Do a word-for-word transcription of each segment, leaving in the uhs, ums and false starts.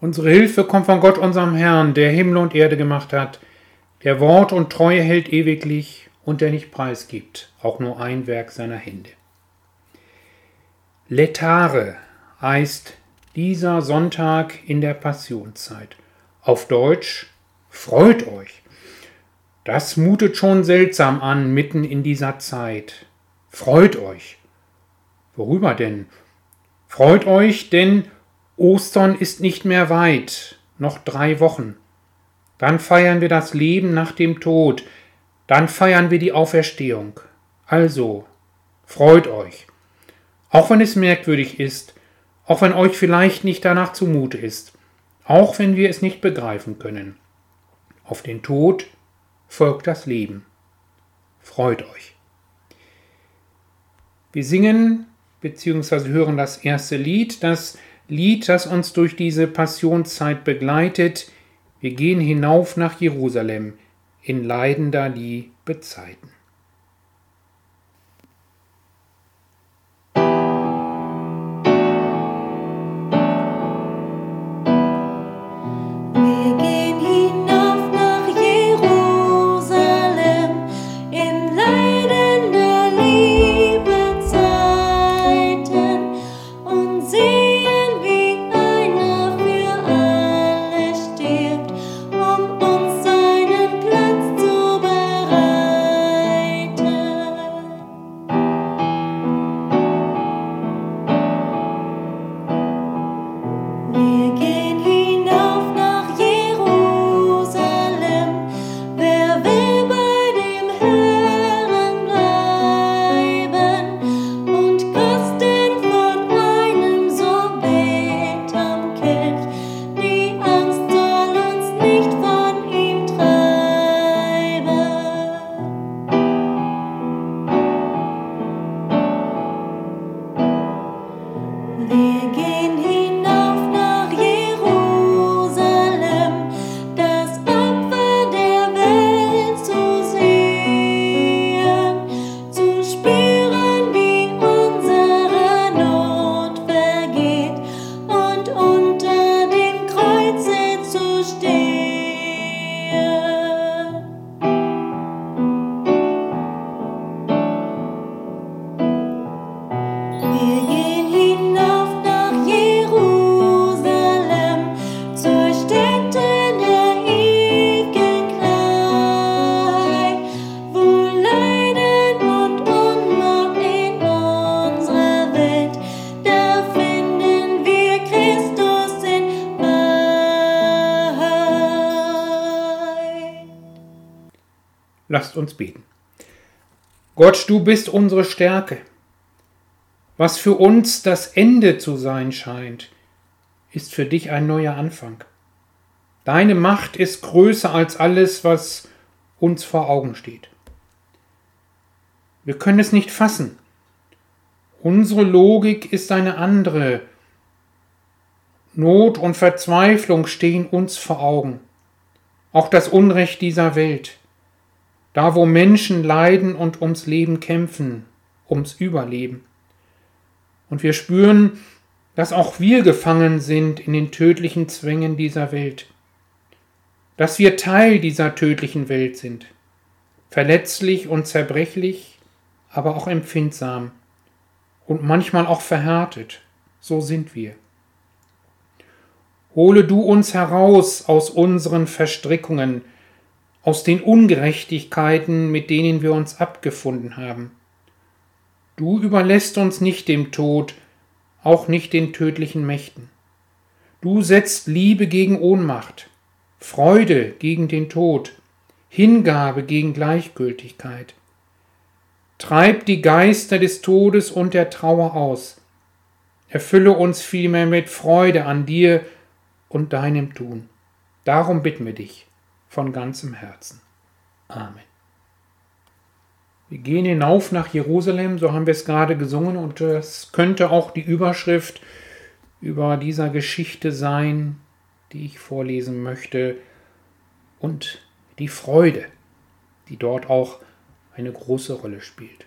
Unsere Hilfe kommt von Gott, unserem Herrn, der Himmel und Erde gemacht hat, der Wort und Treue hält ewiglich und der nicht preisgibt, auch nur ein Werk seiner Hände. Laetare heißt dieser Sonntag in der Passionszeit. Auf Deutsch, freut euch. Das mutet schon seltsam an, mitten in dieser Zeit. Freut euch. Worüber denn? Freut euch, denn Ostern ist nicht mehr weit, noch drei Wochen. Dann feiern wir das Leben nach dem Tod, dann feiern wir die Auferstehung. Also, freut euch. Auch wenn es merkwürdig ist, auch wenn euch vielleicht nicht danach zumute ist, auch wenn wir es nicht begreifen können. Auf den Tod folgt das Leben. Freut euch. Wir singen bzw. hören das erste Lied, das Lied, das uns durch diese Passionszeit begleitet. Wir gehen hinauf nach Jerusalem in leidender Liebe Zeiten. Lasst uns beten. Gott, du bist unsere Stärke. Was für uns das Ende zu sein scheint, ist für dich ein neuer Anfang. Deine Macht ist größer als alles, was uns vor Augen steht. Wir können es nicht fassen. Unsere Logik ist eine andere. Not und Verzweiflung stehen uns vor Augen. Auch das Unrecht dieser Welt. Da, wo Menschen leiden und ums Leben kämpfen, ums Überleben. Und wir spüren, dass auch wir gefangen sind in den tödlichen Zwängen dieser Welt. Dass wir Teil dieser tödlichen Welt sind. Verletzlich und zerbrechlich, aber auch empfindsam. Und manchmal auch verhärtet. So sind wir. Hole du uns heraus aus unseren Verstrickungen, aus den Ungerechtigkeiten, mit denen wir uns abgefunden haben. Du überlässt uns nicht dem Tod, auch nicht den tödlichen Mächten. Du setzt Liebe gegen Ohnmacht, Freude gegen den Tod, Hingabe gegen Gleichgültigkeit. Treib die Geister des Todes und der Trauer aus. Erfülle uns vielmehr mit Freude an dir und deinem Tun. Darum bitten wir dich von ganzem Herzen. Amen. Wir gehen hinauf nach Jerusalem, so haben wir es gerade gesungen, und das könnte auch die Überschrift über dieser Geschichte sein, die ich vorlesen möchte, und die Freude, die dort auch eine große Rolle spielt.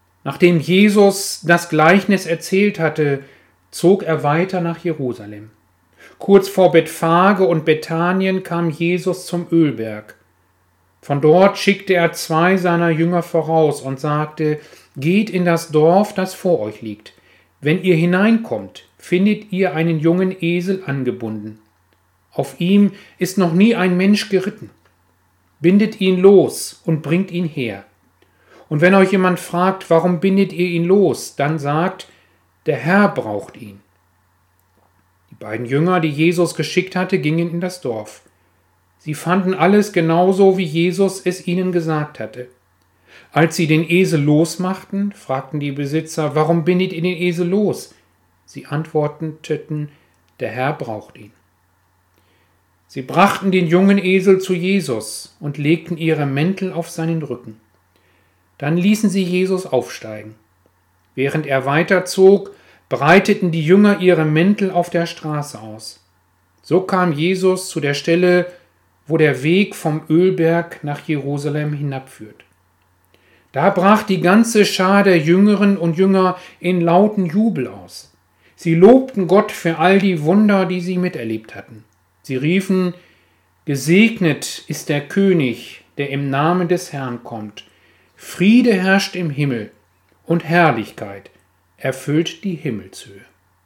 Nachdem Jesus das Gleichnis erzählt hatte, zog er weiter nach Jerusalem. Kurz vor Bethphage und Bethanien kam Jesus zum Ölberg. Von dort schickte er zwei seiner Jünger voraus und sagte: Geht in das Dorf, das vor euch liegt. Wenn ihr hineinkommt, findet ihr einen jungen Esel angebunden. Auf ihm ist noch nie ein Mensch geritten. Bindet ihn los und bringt ihn her. Und wenn euch jemand fragt, warum bindet ihr ihn los, dann sagt: Der Herr braucht ihn. Die beiden Jünger, die Jesus geschickt hatte, gingen in das Dorf. Sie fanden alles genauso, wie Jesus es ihnen gesagt hatte. Als sie den Esel losmachten, fragten die Besitzer: Warum bindet ihr den Esel los? Sie antworteten: Der Herr braucht ihn. Sie brachten den jungen Esel zu Jesus und legten ihre Mäntel auf seinen Rücken. Dann ließen sie Jesus aufsteigen. Während er weiterzog, breiteten die Jünger ihre Mäntel auf der Straße aus. So kam Jesus zu der Stelle, wo der Weg vom Ölberg nach Jerusalem hinabführt. Da brach die ganze Schar der Jüngerinnen und Jünger in lauten Jubel aus. Sie lobten Gott für all die Wunder, die sie miterlebt hatten. Sie riefen: Gesegnet ist der König, der im Namen des Herrn kommt. Friede herrscht im Himmel und Herrlichkeit erfüllt die Himmelshöhe.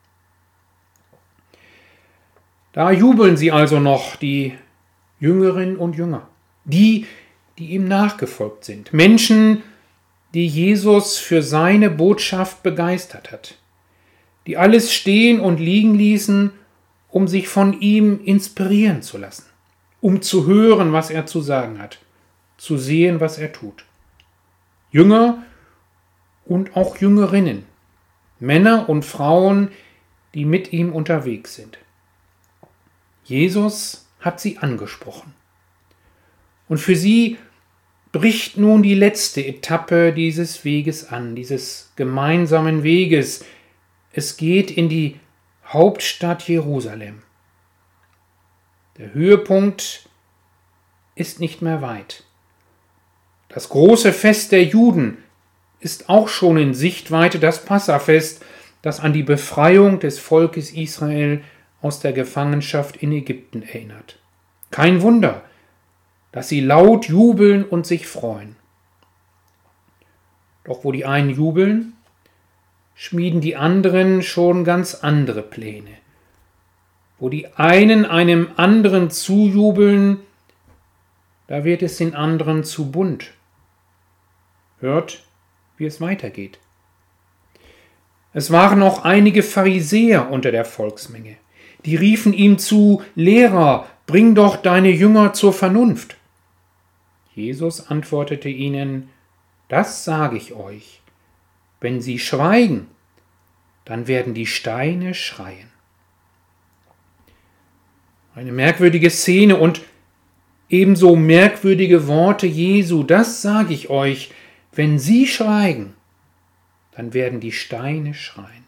Da jubeln sie also noch, die Jüngerinnen und Jünger, die, die ihm nachgefolgt sind, Menschen, die Jesus für seine Botschaft begeistert hat, die alles stehen und liegen ließen, um sich von ihm inspirieren zu lassen, um zu hören, was er zu sagen hat, zu sehen, was er tut. Jünger und auch Jüngerinnen, Männer und Frauen, die mit ihm unterwegs sind. Jesus hat sie angesprochen. Und für sie bricht nun die letzte Etappe dieses Weges an, dieses gemeinsamen Weges. Es geht in die Hauptstadt Jerusalem. Der Höhepunkt ist nicht mehr weit. Das große Fest der Juden ist auch schon in Sichtweite, das Passafest, das an die Befreiung des Volkes Israel aus der Gefangenschaft in Ägypten erinnert. Kein Wunder, dass sie laut jubeln und sich freuen. Doch wo die einen jubeln, schmieden die anderen schon ganz andere Pläne. Wo die einen einem anderen zujubeln, da wird es den anderen zu bunt. Hört, wie es weitergeht. Es waren noch einige Pharisäer unter der Volksmenge. Die riefen ihm zu: Lehrer, bring doch deine Jünger zur Vernunft. Jesus antwortete ihnen: Das sage ich euch. Wenn sie schweigen, dann werden die Steine schreien. Eine merkwürdige Szene und ebenso merkwürdige Worte Jesu. Das sage ich euch. Wenn sie schweigen, dann werden die Steine schreien.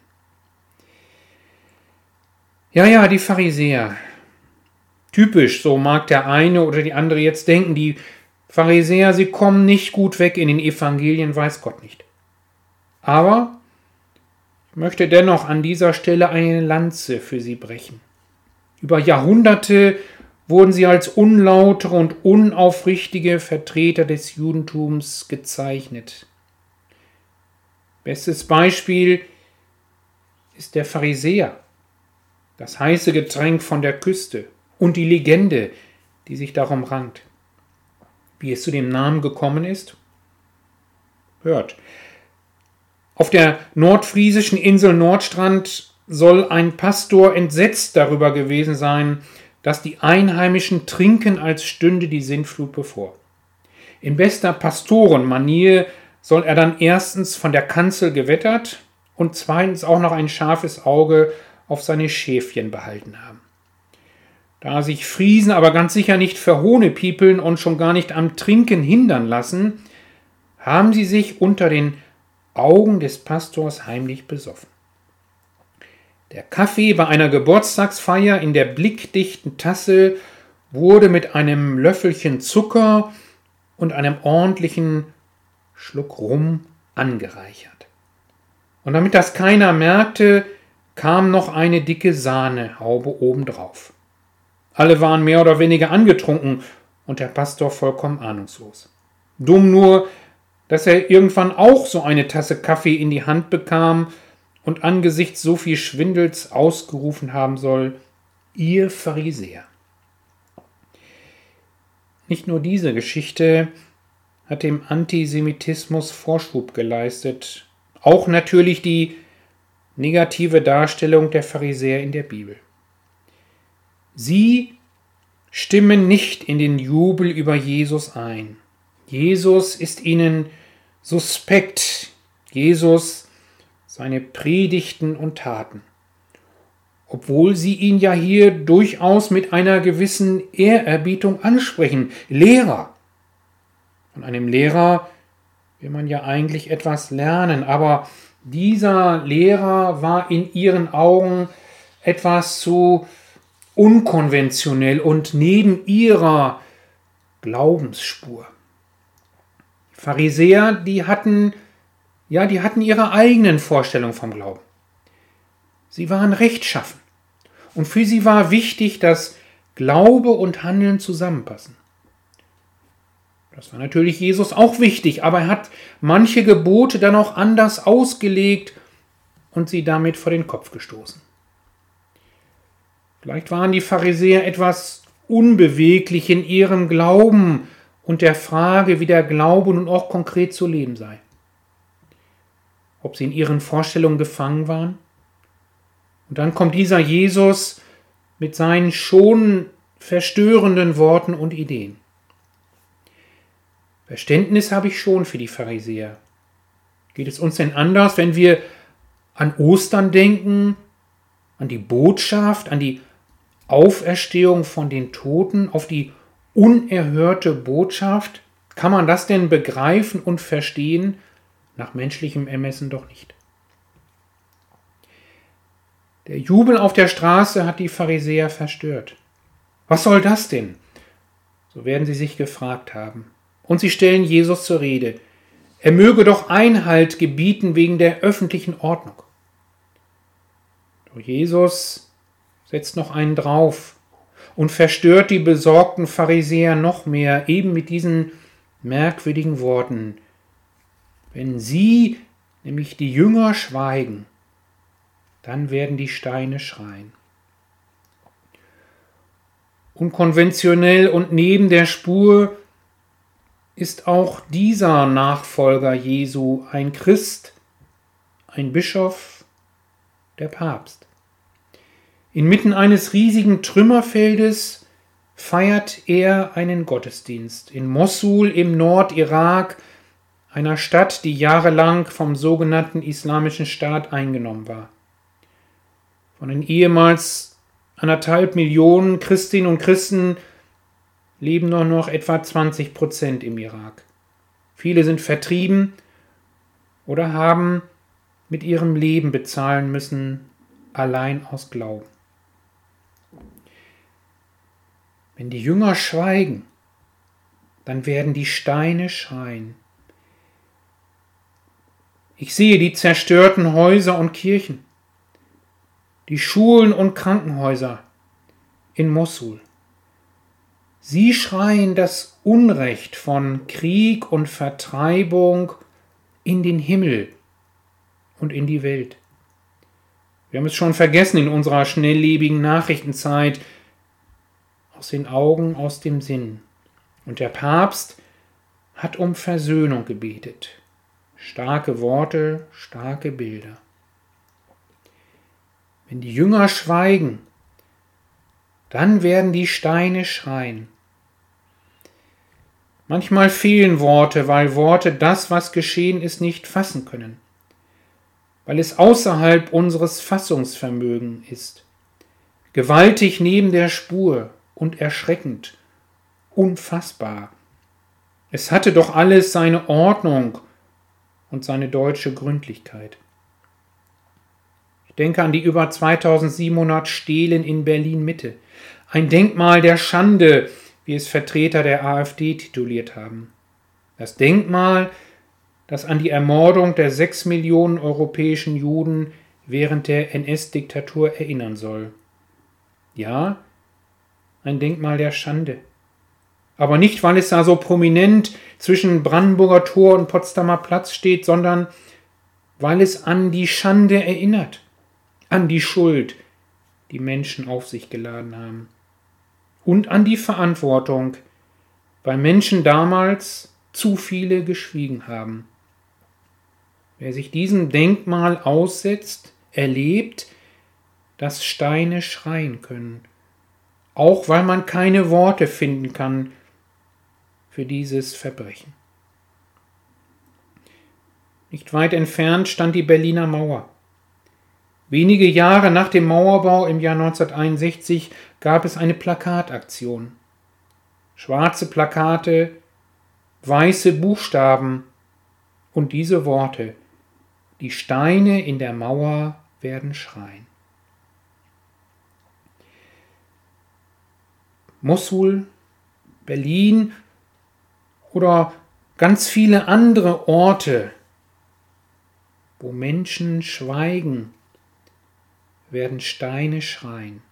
Ja, ja, die Pharisäer. Typisch, so mag der eine oder die andere jetzt denken, die Pharisäer, sie kommen nicht gut weg in den Evangelien, weiß Gott nicht. Aber ich möchte dennoch an dieser Stelle eine Lanze für sie brechen. Über Jahrhunderte wurden sie als unlautere und unaufrichtige Vertreter des Judentums gezeichnet. Bestes Beispiel ist der Pharisäer, das heiße Getränk von der Küste und die Legende, die sich darum rankt. Wie es zu dem Namen gekommen ist? Hört. Auf der nordfriesischen Insel Nordstrand soll ein Pastor entsetzt darüber gewesen sein, dass die Einheimischen trinken, als stünde die Sintflut bevor. In bester Pastorenmanier soll er dann erstens von der Kanzel gewettert und zweitens auch noch ein scharfes Auge auf seine Schäfchen behalten haben. Da sich Friesen aber ganz sicher nicht für Hohnepiepeln und schon gar nicht am Trinken hindern lassen, haben sie sich unter den Augen des Pastors heimlich besoffen. Der Kaffee bei einer Geburtstagsfeier in der blickdichten Tasse wurde mit einem Löffelchen Zucker und einem ordentlichen Schluck Rum angereichert. Und damit das keiner merkte, kam noch eine dicke Sahnehaube obendrauf. Alle waren mehr oder weniger angetrunken und der Pastor vollkommen ahnungslos. Dumm nur, dass er irgendwann auch so eine Tasse Kaffee in die Hand bekam und angesichts so viel Schwindels ausgerufen haben soll: Ihr Pharisäer. Nicht nur diese Geschichte hat dem Antisemitismus Vorschub geleistet, auch natürlich die negative Darstellung der Pharisäer in der Bibel. Sie stimmen nicht in den Jubel über Jesus ein. Jesus ist ihnen suspekt. Jesus, seine Predigten und Taten. Obwohl sie ihn ja hier durchaus mit einer gewissen Ehrerbietung ansprechen. Lehrer. Von einem Lehrer will man ja eigentlich etwas lernen, aber dieser Lehrer war in ihren Augen etwas zu unkonventionell und neben ihrer Glaubensspur. Die Pharisäer, die hatten, ja, die hatten ihre eigenen Vorstellungen vom Glauben. Sie waren rechtschaffen und für sie war wichtig, dass Glaube und Handeln zusammenpassen. Das war natürlich Jesus auch wichtig, aber er hat manche Gebote dann auch anders ausgelegt und sie damit vor den Kopf gestoßen. Vielleicht waren die Pharisäer etwas unbeweglich in ihrem Glauben und der Frage, wie der Glaube nun auch konkret zu leben sei. Ob sie in ihren Vorstellungen gefangen waren? Und dann kommt dieser Jesus mit seinen schon verstörenden Worten und Ideen. Verständnis habe ich schon für die Pharisäer. Geht es uns denn anders, wenn wir an Ostern denken, an die Botschaft, an die Auferstehung von den Toten, auf die unerhörte Botschaft? Kann man das denn begreifen und verstehen? Nach menschlichem Ermessen doch nicht. Der Jubel auf der Straße hat die Pharisäer verstört. Was soll das denn? So werden sie sich gefragt haben. Und sie stellen Jesus zur Rede. Er möge doch Einhalt gebieten wegen der öffentlichen Ordnung. Doch Jesus setzt noch einen drauf und verstört die besorgten Pharisäer noch mehr, eben mit diesen merkwürdigen Worten. Wenn sie, nämlich die Jünger, schweigen, dann werden die Steine schreien. Unkonventionell und neben der Spur ist auch dieser Nachfolger Jesu ein Christ, ein Bischof, der Papst. Inmitten eines riesigen Trümmerfeldes feiert er einen Gottesdienst in Mossul im Nordirak, einer Stadt, die jahrelang vom sogenannten Islamischen Staat eingenommen war. Von den ehemals anderthalb Millionen Christinnen und Christen leben nur noch etwa zwanzig Prozent im Irak. Viele sind vertrieben oder haben mit ihrem Leben bezahlen müssen, allein aus Glauben. Wenn die Jünger schweigen, dann werden die Steine schreien. Ich sehe die zerstörten Häuser und Kirchen, die Schulen und Krankenhäuser in Mossul. Sie schreien das Unrecht von Krieg und Vertreibung in den Himmel und in die Welt. Wir haben es schon vergessen in unserer schnelllebigen Nachrichtenzeit. Aus den Augen, aus dem Sinn. Und der Papst hat um Versöhnung gebetet. Starke Worte, starke Bilder. Wenn die Jünger schweigen, dann werden die Steine schreien. Manchmal fehlen Worte, weil Worte das, was geschehen ist, nicht fassen können. Weil es außerhalb unseres Fassungsvermögens ist. Gewaltig neben der Spur und erschreckend, unfassbar. Es hatte doch alles seine Ordnung und seine deutsche Gründlichkeit. Ich denke an die über zweitausendsiebenhundert Stelen in Berlin-Mitte. Ein Denkmal der Schande, wie es Vertreter der AfD tituliert haben. Das Denkmal, das an die Ermordung der sechs Millionen europäischen Juden während der N S-Diktatur erinnern soll. Ja, ein Denkmal der Schande. Aber nicht, weil es da so prominent zwischen Brandenburger Tor und Potsdamer Platz steht, sondern weil es an die Schande erinnert, an die Schuld, die Menschen auf sich geladen haben. Und an die Verantwortung, weil Menschen damals zu viele geschwiegen haben. Wer sich diesem Denkmal aussetzt, erlebt, dass Steine schreien können, auch weil man keine Worte finden kann für dieses Verbrechen. Nicht weit entfernt stand die Berliner Mauer. Wenige Jahre nach dem Mauerbau im Jahr neunzehnhunderteinundsechzig gab es eine Plakataktion. Schwarze Plakate, weiße Buchstaben und diese Worte: Die Steine in der Mauer werden schreien. Mossul, Berlin oder ganz viele andere Orte, wo Menschen schweigen, werden Steine schreien.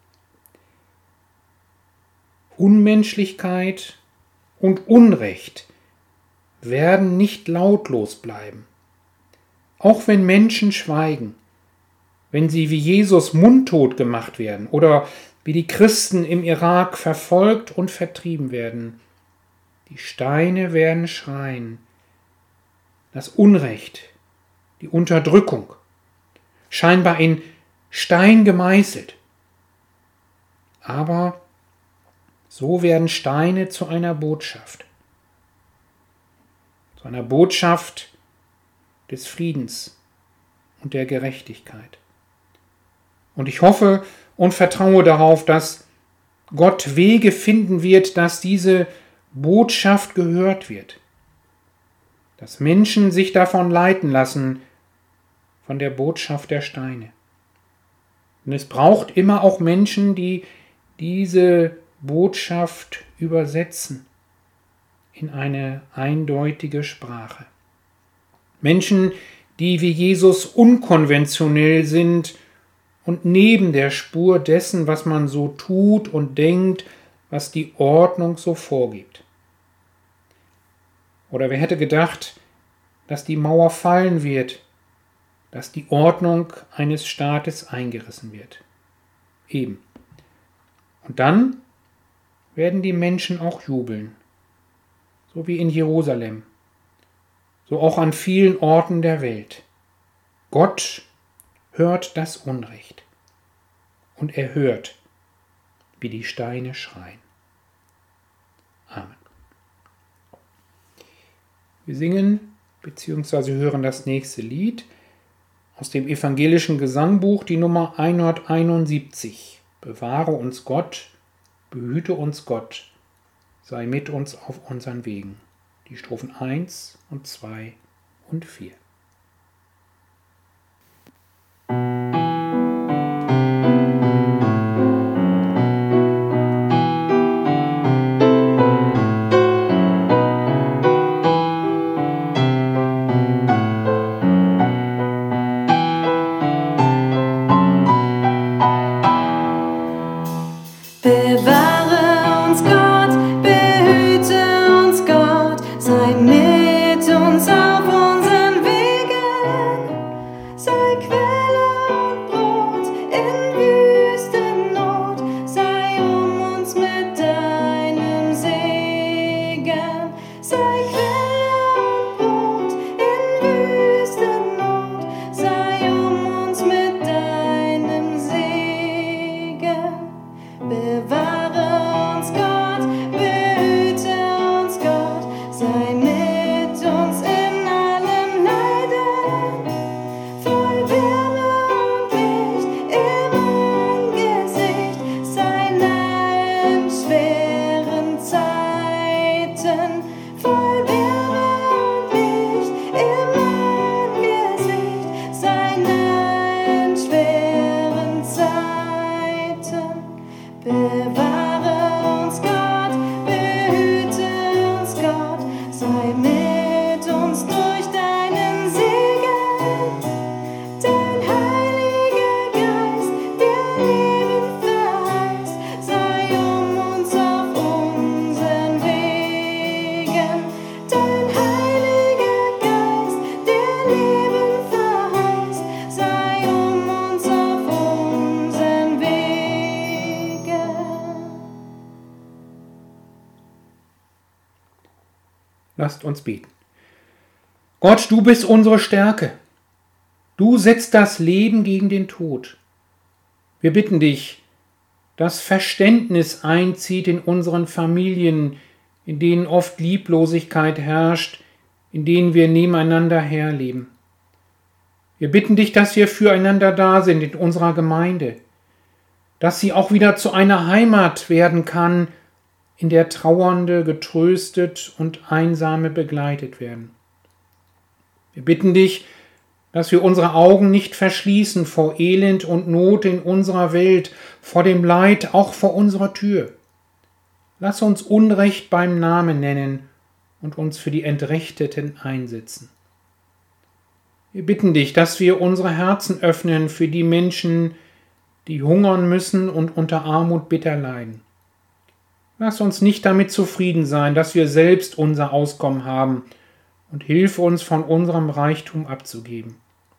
Unmenschlichkeit und Unrecht werden nicht lautlos bleiben. Auch wenn Menschen schweigen, wenn sie wie Jesus mundtot gemacht werden oder wie die Christen im Irak verfolgt und vertrieben werden, die Steine werden schreien. Das Unrecht, die Unterdrückung, scheinbar in Stein gemeißelt. Aber so werden Steine zu einer Botschaft. Zu einer Botschaft des Friedens und der Gerechtigkeit. Und ich hoffe und vertraue darauf, dass Gott Wege finden wird, dass diese Botschaft gehört wird. Dass Menschen sich davon leiten lassen, von der Botschaft der Steine. Und es braucht immer auch Menschen, die diese Botschaft übersetzen in eine eindeutige Sprache. Menschen, die wie Jesus unkonventionell sind und neben der Spur dessen, was man so tut und denkt, was die Ordnung so vorgibt. Oder wer hätte gedacht, dass die Mauer fallen wird, dass die Ordnung eines Staates eingerissen wird. Eben. Und dann werden die Menschen auch jubeln, so wie in Jerusalem, so auch an vielen Orten der Welt. Gott hört das Unrecht und er hört, wie die Steine schreien. Amen. Wir singen bzw. hören das nächste Lied aus dem evangelischen Gesangbuch, die Nummer hunderteinundsiebzig. Bewahre uns Gott, behüte uns Gott, sei mit uns auf unseren Wegen. Die Strophen eins und zwei und vier. Sei mit uns auf unseren Weg. Lasst uns beten. Gott, du bist unsere Stärke. Du setzt das Leben gegen den Tod. Wir bitten dich, dass Verständnis einzieht in unseren Familien, in denen oft Lieblosigkeit herrscht, in denen wir nebeneinander herleben. Wir bitten dich, dass wir füreinander da sind in unserer Gemeinde, dass sie auch wieder zu einer Heimat werden kann, in der Trauernde getröstet und Einsame begleitet werden. Wir bitten dich, dass wir unsere Augen nicht verschließen vor Elend und Not in unserer Welt, vor dem Leid auch vor unserer Tür. Lass uns Unrecht beim Namen nennen und uns für die Entrechteten einsetzen. Wir bitten dich, dass wir unsere Herzen öffnen für die Menschen, die hungern müssen und unter Armut bitter leiden. Lass uns nicht damit zufrieden sein, dass wir selbst unser Auskommen haben, und hilf uns, von unserem Reichtum abzugeben.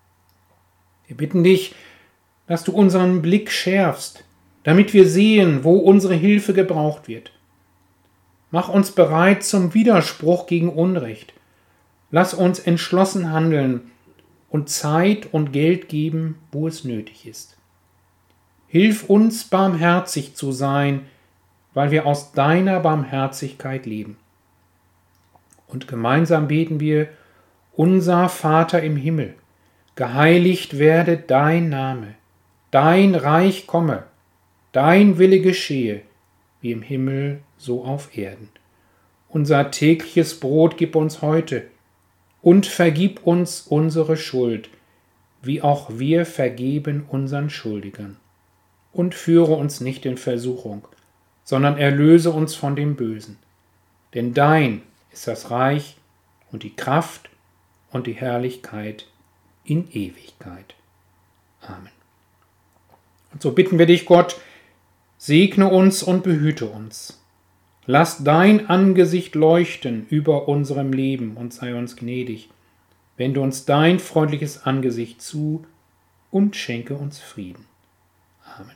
Wir bitten dich, dass du unseren Blick schärfst, damit wir sehen, wo unsere Hilfe gebraucht wird. Mach uns bereit zum Widerspruch gegen Unrecht. Lass uns entschlossen handeln und Zeit und Geld geben, wo es nötig ist. Hilf uns, barmherzig zu sein, weil wir aus deiner Barmherzigkeit leben. Und gemeinsam beten wir: Unser Vater im Himmel, geheiligt werde dein Name, dein Reich komme, dein Wille geschehe, wie im Himmel, so auf Erden. Unser tägliches Brot gib uns heute und vergib uns unsere Schuld, wie auch wir vergeben unseren Schuldigern. Und führe uns nicht in Versuchung, sondern erlöse uns von dem Bösen. Denn dein ist das Reich und die Kraft und die Herrlichkeit in Ewigkeit. Amen. Und so bitten wir dich, Gott, segne uns und behüte uns. Lass dein Angesicht leuchten über unserem Leben und sei uns gnädig. Wende uns dein freundliches Angesicht zu und schenke uns Frieden. Amen.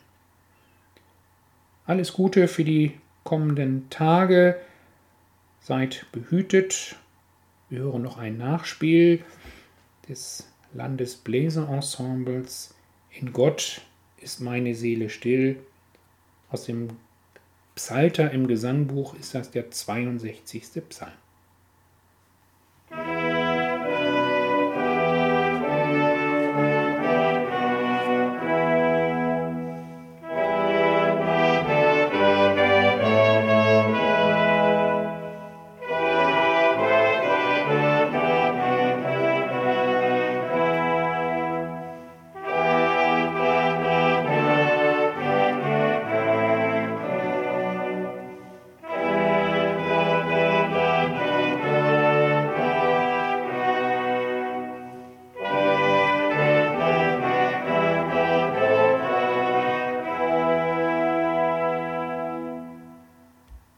Alles Gute für die kommenden Tage. Seid behütet. Wir hören noch ein Nachspiel des Landesbläserensembles In Gott ist meine Seele still. Aus dem Psalter im Gesangbuch ist das der zweiundsechzigste Psalm.